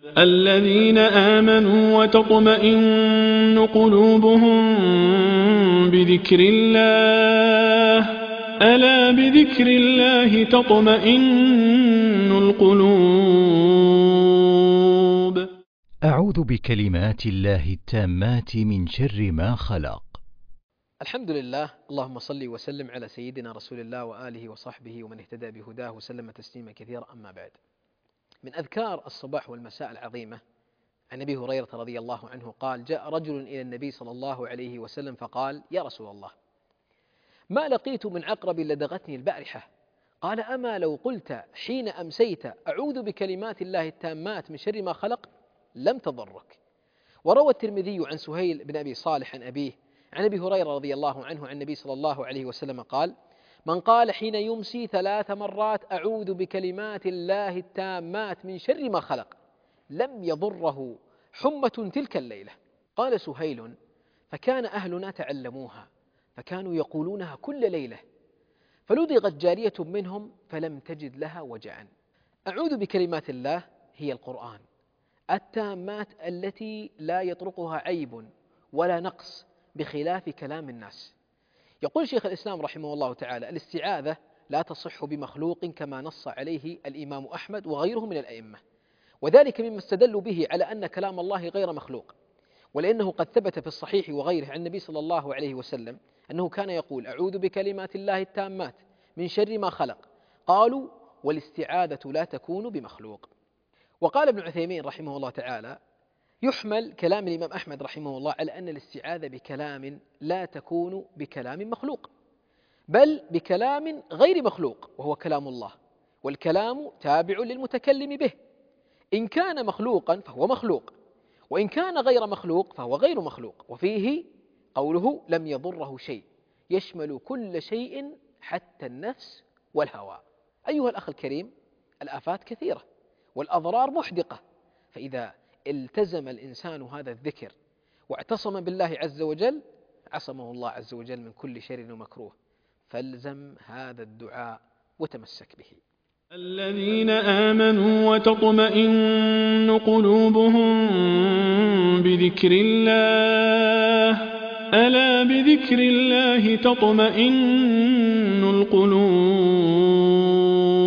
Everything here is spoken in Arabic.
الذين آمنوا وتطمئن قلوبهم بذكر الله ألا بذكر الله تطمئن القلوب. أعوذ بكلمات الله التامات من شر ما خلق. الحمد لله، اللهم صل وسلم على سيدنا رسول الله وآله وصحبه ومن اهتدى بهداه وسلم تسليما كثيرا. أما بعد، من أذكار الصباح والمساء العظيمة عن أبي هريرة رضي الله عنه قال: جاء رجل إلى النبي صلى الله عليه وسلم فقال: يا رسول الله، ما لقيت من عقرب لدغتني البارحة. قال: أما لو قلت حين أمسيت أعوذ بكلمات الله التامات من شر ما خلق لم تضرك. وروى الترمذي عن سهيل بن أبي صالح عن أبيه عن أبي هريرة رضي الله عنه عن النبي صلى الله عليه وسلم قال: من قال حين يمسي 3 مرات أعوذ بكلمات الله التامات من شر ما خلق لم يضره حمة تلك الليلة. قال سهيل: فكان أهلنا تعلموها فكانوا يقولونها كل ليلة، فلدغت جارية منهم فلم تجد لها وجعا. أعوذ بكلمات الله هي القرآن التامات التي لا يطرقها عيب ولا نقص بخلاف كلام الناس. يقول شيخ الإسلام رحمه الله تعالى: الاستعاذة لا تصح بمخلوق كما نص عليه الإمام أحمد وغيره من الأئمة، وذلك مما استدلوا به على أن كلام الله غير مخلوق، ولأنه قد ثبت في الصحيح وغيره عن النبي صلى الله عليه وسلم أنه كان يقول: أعوذ بكلمات الله التامات من شر ما خلق. قالوا: والاستعاذة لا تكون بمخلوق. وقال ابن عثيمين رحمه الله تعالى: يحمل كلام الإمام أحمد رحمه الله على أن الاستعاذة بكلام لا تكون بكلام مخلوق، بل بكلام غير مخلوق وهو كلام الله، والكلام تابع للمتكلم به، إن كان مخلوقا فهو مخلوق، وإن كان غير مخلوق فهو غير مخلوق. وفيه قوله: لم يضره شيء، يشمل كل شيء حتى النفس والهوى. أيها الأخ الكريم، الآفات كثيرة والأضرار محدقة، فإذا التزم الإنسان هذا الذكر واعتصم بالله عز وجل عصمه الله عز وجل من كل شر ومكروه، فالزم هذا الدعاء وتمسك به. الذين آمنوا وتطمئن قلوبهم بذكر الله ألا بذكر الله تطمئن القلوب.